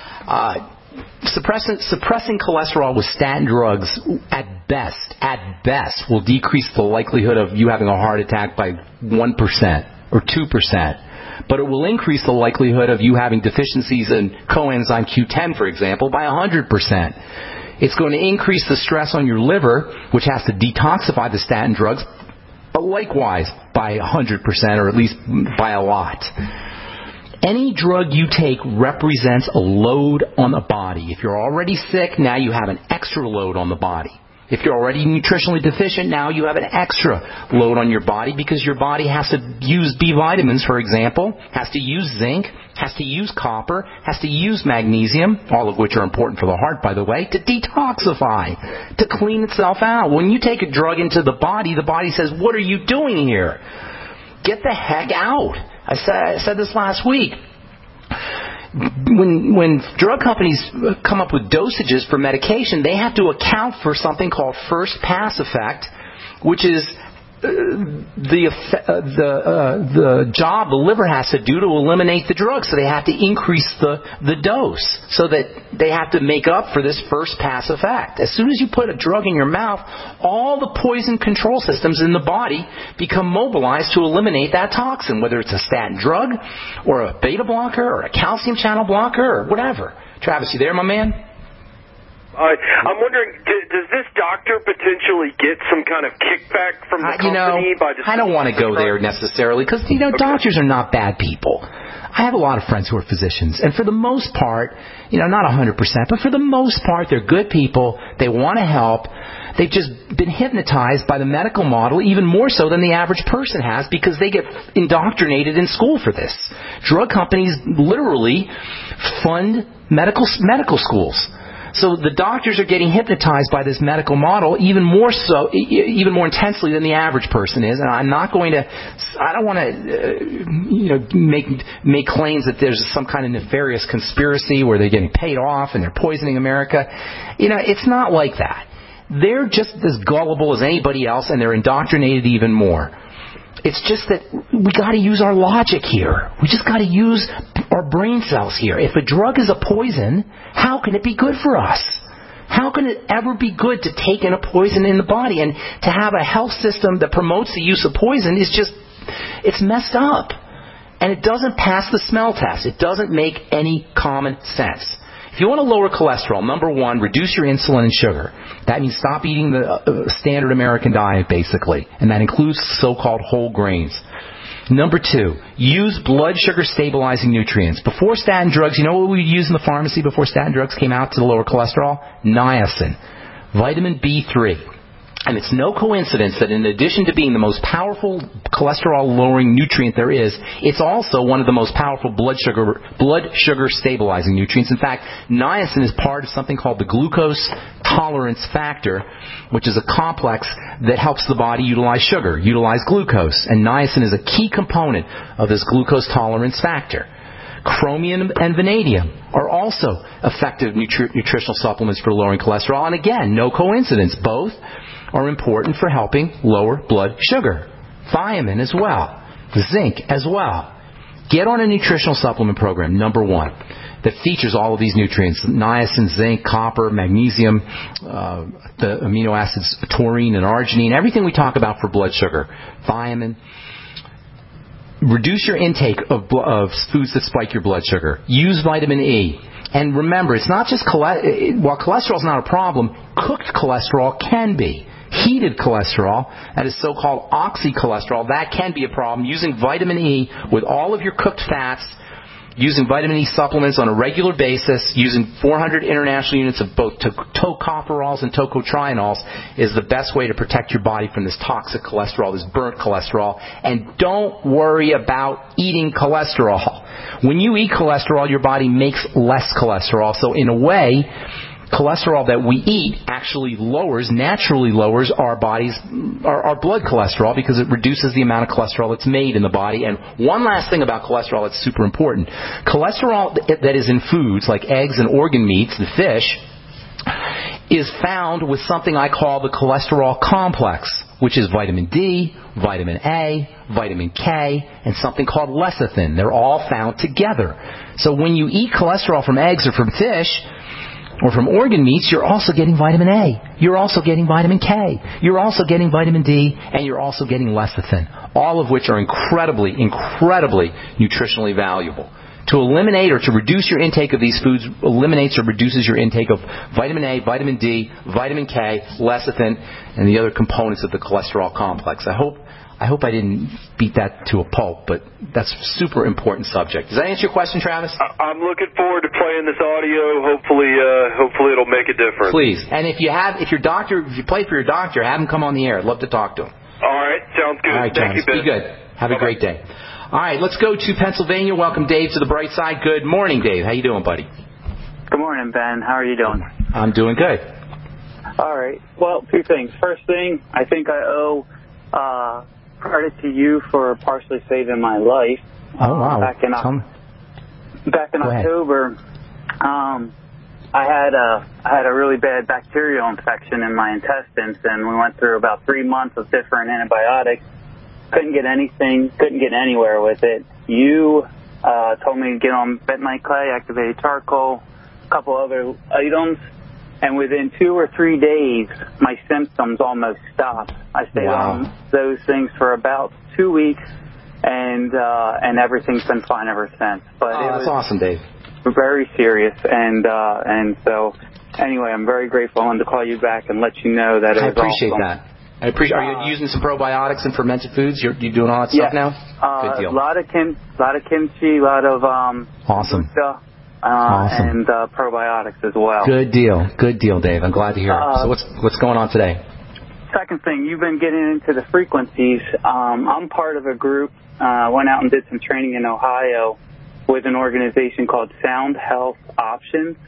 Suppressing cholesterol with statin drugs at best will decrease the likelihood of you having a heart attack by 1% or 2%. But it will increase the likelihood of you having deficiencies in coenzyme Q10, for example, by 100%. It's going to increase the stress on your liver, which has to detoxify the statin drugs, but likewise by 100% or at least by a lot. Any drug you take represents a load on the body. If you're already sick, now you have an extra load on the body. If you're already nutritionally deficient, now you have an extra load on your body because your body has to use B vitamins, for example, has to use zinc, has to use copper, has to use magnesium, all of which are important for the heart, by the way, to detoxify, to clean itself out. When you take a drug into the body says, what are you doing here? Get the heck out. I said this last week. When drug companies come up with dosages for medication, they have to account for something called first pass effect, which is the job the liver has to do to eliminate the drug. So they have to increase the dose so that they have to make up for this first pass effect. As soon as you put a drug in your mouth, all the poison control systems in the body become mobilized to eliminate that toxin, whether it's a statin drug or a beta blocker or a calcium channel blocker or whatever. Travis, you there, my man? I'm wondering, does this doctor potentially get some kind of kickback from the company by just... I don't want to go there necessarily because, doctors are not bad people. I have a lot of friends who are physicians, and for the most part, not 100%, but for the most part, they're good people. They want to help. They've just been hypnotized by the medical model even more so than the average person has because they get indoctrinated in school for this. Drug companies literally fund medical schools. So the doctors are getting hypnotized by this medical model even more intensely than the average person is. And I don't want to, make claims that there's some kind of nefarious conspiracy where they're getting paid off and they're poisoning America. It's not like that. They're just as gullible as anybody else, and they're indoctrinated even more. It's just that we got to use our logic here. We just got to use our brain cells here. If a drug is a poison, how can it be good for us? How can it ever be good to take in a poison in the body? And to have a health system that promotes the use of poison is it's messed up. And it doesn't pass the smell test. It doesn't make any common sense. If you want to lower cholesterol, number one, reduce your insulin and sugar. That means stop eating the standard American diet, basically. And that includes so-called whole grains. Number two, use blood sugar stabilizing nutrients. Before statin drugs, you know what we used in the pharmacy before statin drugs came out to lower cholesterol? Niacin. Vitamin B3. And it's no coincidence that in addition to being the most powerful cholesterol-lowering nutrient there is, it's also one of the most powerful blood sugar stabilizing nutrients. In fact, niacin is part of something called the glucose tolerance factor, which is a complex that helps the body utilize glucose. And niacin is a key component of this glucose tolerance factor. Chromium and vanadium are also effective nutritional supplements for lowering cholesterol. And again, no coincidence. Both are important for helping lower blood sugar. Thiamine as well. Zinc as well. Get on a nutritional supplement program, number one, that features all of these nutrients. Niacin, zinc, copper, magnesium, the amino acids taurine and arginine, everything we talk about for blood sugar. Thiamine. Reduce your intake of foods that spike your blood sugar. Use vitamin E. And remember, it's not just while cholesterol is not a problem, cooked cholesterol can be. Heated cholesterol, that is so-called oxycholesterol, that can be a problem. Using vitamin E with all of your cooked fats, using vitamin E supplements on a regular basis, using 400 international units of both tocopherols and tocotrienols is the best way to protect your body from this toxic cholesterol, this burnt cholesterol. And don't worry about eating cholesterol. When you eat cholesterol, your body makes less cholesterol. So in a way, cholesterol that we eat actually naturally lowers our blood cholesterol because it reduces the amount of cholesterol that's made in the body. And one last thing about cholesterol that's super important. Cholesterol that is in foods like eggs and organ meats, the fish, is found with something I call the cholesterol complex, which is vitamin D, vitamin A, vitamin K, and something called lecithin. They're all found together. So when you eat cholesterol from eggs or from fish, or from organ meats, you're also getting vitamin A. You're also getting vitamin K. You're also getting vitamin D, and you're also getting lecithin, all of which are incredibly, incredibly nutritionally valuable. To eliminate or to reduce your intake of these foods eliminates or reduces your intake of vitamin A, vitamin D, vitamin K, lecithin, and the other components of the cholesterol complex. I hope I didn't beat that to a pulp, but that's a super important subject. Does that answer your question, Travis? I'm looking forward to playing this audio. Hopefully it'll make a difference. Please. And if you play for your doctor, have him come on the air. I'd love to talk to him. All right. Sounds good. All right, Thank Travis. you, Ben. Be good. Have a great day. All right, let's go to Pennsylvania. Welcome, Dave, to the bright side. Good morning, Dave. How you doing, buddy? Good morning, Ben. How are you doing? I'm doing good. All right. Well, two things. First thing, I think I owe credit to you for partially saving my life. Oh, wow. Back in October, I had a really bad bacterial infection in my intestines, and we went through about 3 months of different antibiotics. Couldn't get anywhere with it. You told me to get on bentonite clay, activated charcoal, a couple other items, and within 2 or 3 days, my symptoms almost stopped. I stayed on those things for about 2 weeks, and everything's been fine ever since. But that's awesome, Dave. Very serious, and so anyway, I'm very grateful. I wanted to call you back and let you know that I appreciate that. Are you using some probiotics and fermented foods? You're doing all that stuff now? Good deal. A lot of kimchi, a lot of awesome. Awesome. And probiotics as well. Good deal, Dave. I'm glad to hear it. So what's going on today? Second thing, you've been getting into the frequencies. I'm part of a group. Went out and did some training in Ohio with an organization called Sound Health Options.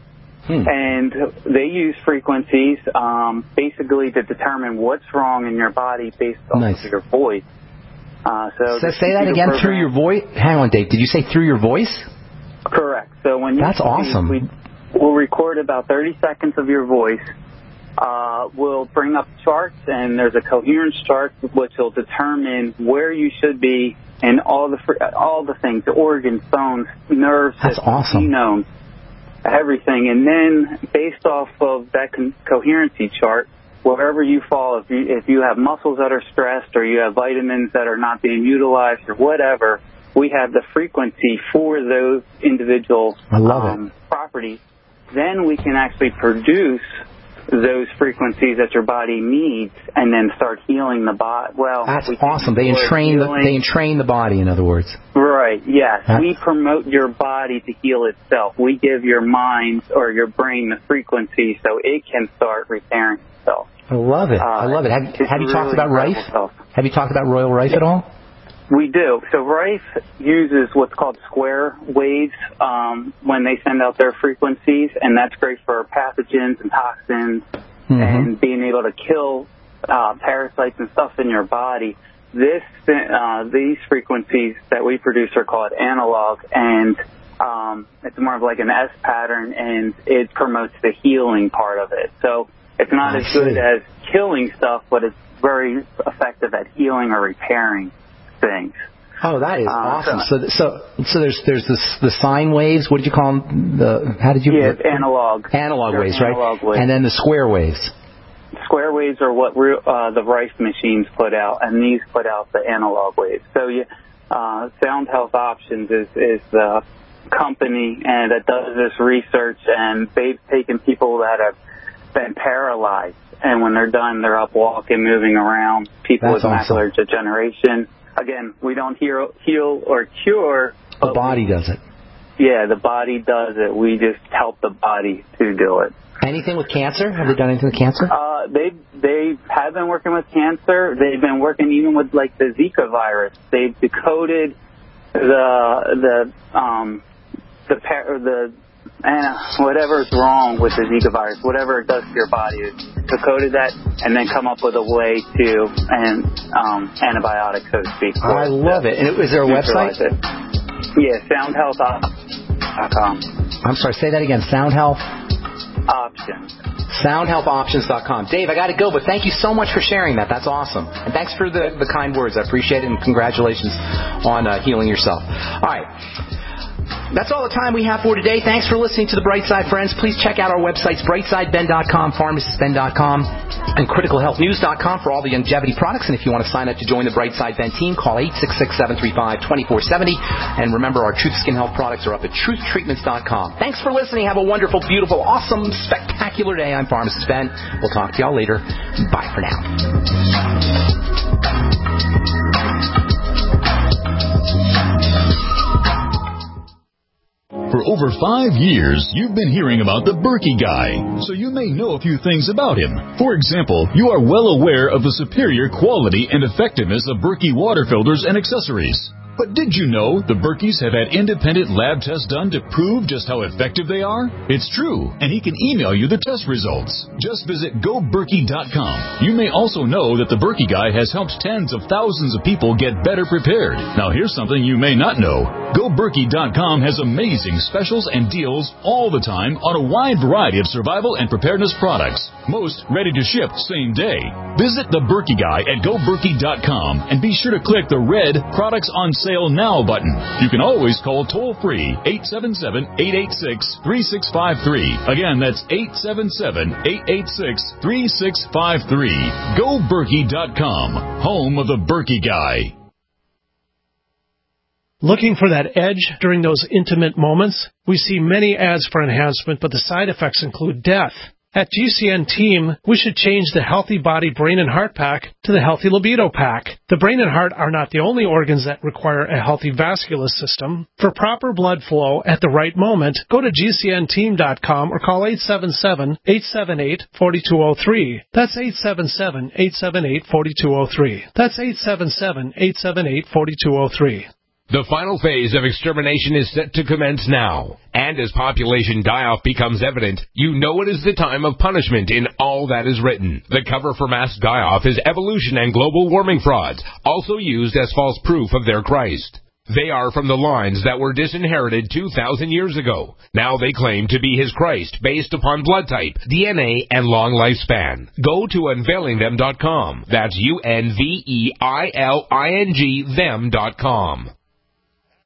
And they use frequencies basically to determine what's wrong in your body based off of your voice. So say that again, through your voice? Hang on, Dave. Did you say through your voice? Correct. So when That's awesome. We'll record about 30 seconds of your voice. We'll bring up charts, and there's a coherence chart which will determine where you should be and all the things, the organs, bones, nerves, genomes, everything. And then based off of that coherency chart, wherever you fall, if you have muscles that are stressed or you have vitamins that are not being utilized or whatever, we have the frequency for those individual properties. Then we can actually produce those frequencies that your body needs and then start healing the body. Well, that's awesome. They entrain the body, in other words. Right, yes. We promote your body to heal itself. We give your mind or your brain the frequency so it can start repairing itself. I love it. Have you talked about Rife? Have you talked about Royal Rife at all? We do. So Rife uses what's called square waves when they send out their frequencies, and that's great for pathogens and toxins and being able to kill parasites and stuff in your body. These frequencies that we produce are called analog, and it's more of like an S pattern, and it promotes the healing part of it. So it's not as good as killing stuff, but it's very effective at healing or repairing things. Oh, that is awesome. So there's the sine waves. What did you call them? Analog. Analog waves, right? Analog waves. And then the square waves. Square waves are what the Rife machines put out, and these put out the analog waves. So Sound Health Options is the company and that does this research, and they've taken people that have been paralyzed, and when they're done, they're up walking, moving around. People with macular degeneration. Again, we don't heal or cure. The body does it. Yeah, the body does it. We just help the body to do it. Anything with cancer? Have they done anything with cancer? They have been working with cancer. They've been working even with like the Zika virus. They've decoded whatever's wrong with the Zika virus, whatever it does to your body, decoded that, and then come up with a way to antibiotic, so to speak. I love it. And is there a website? Yeah, soundhealth.com. I'm sorry, say that again. Soundhealth Options. Soundhealthoptions.com. Dave, I got to go, but thank you so much for sharing that. That's awesome. And thanks for the kind words. I appreciate it, and congratulations on healing yourself. All right. That's all the time we have for today. Thanks for listening to The Bright Side, friends. Please check out our websites, brightsideben.com, pharmacistben.com, and criticalhealthnews.com for all the longevity products. And if you want to sign up to join the Bright Side Ben team, call 866-735-2470. And remember, our Truth Skin Health products are up at truthtreatments.com. Thanks for listening. Have a wonderful, beautiful, awesome, spectacular day. I'm Pharmacist Ben. We'll talk to y'all later. Bye for now. For over 5 years, you've been hearing about the Berkey Guy, so you may know a few things about him. For example, you are well aware of the superior quality and effectiveness of Berkey water filters and accessories. But did you know the Berkeys have had independent lab tests done to prove just how effective they are? It's true, and he can email you the test results. Just visit GoBerkey.com. You may also know that the Berkey Guy has helped tens of thousands of people get better prepared. Now here's something you may not know. GoBerkey.com has amazing specials and deals all the time on a wide variety of survival and preparedness products. Most ready to ship same day. Visit the Berkey Guy at GoBerkey.com and be sure to click the red Products on Sale Now button. You can always call toll-free 877-886-3653. Again, that's 877-886-3653. GoBerkey.com, home of the Berkey Guy. Looking for that edge during those intimate moments? We see many ads for enhancement, but the side effects include death. At GCN Team, we should change the Healthy Body Brain and Heart Pack to the Healthy Libido Pack. The brain and heart are not the only organs that require a healthy vascular system. For proper blood flow at the right moment, go to GCNteam.com or call 877-878-4203. That's 877-878-4203. That's 877-878-4203. The final phase of extermination is set to commence now. And as population die-off becomes evident, you know it is the time of punishment in all that is written. The cover for mass die-off is evolution and global warming frauds, also used as false proof of their Christ. They are from the lines that were disinherited 2,000 years ago. Now they claim to be his Christ based upon blood type, DNA, and long lifespan. Go to unveilingthem.com. That's UNVEILING them.com.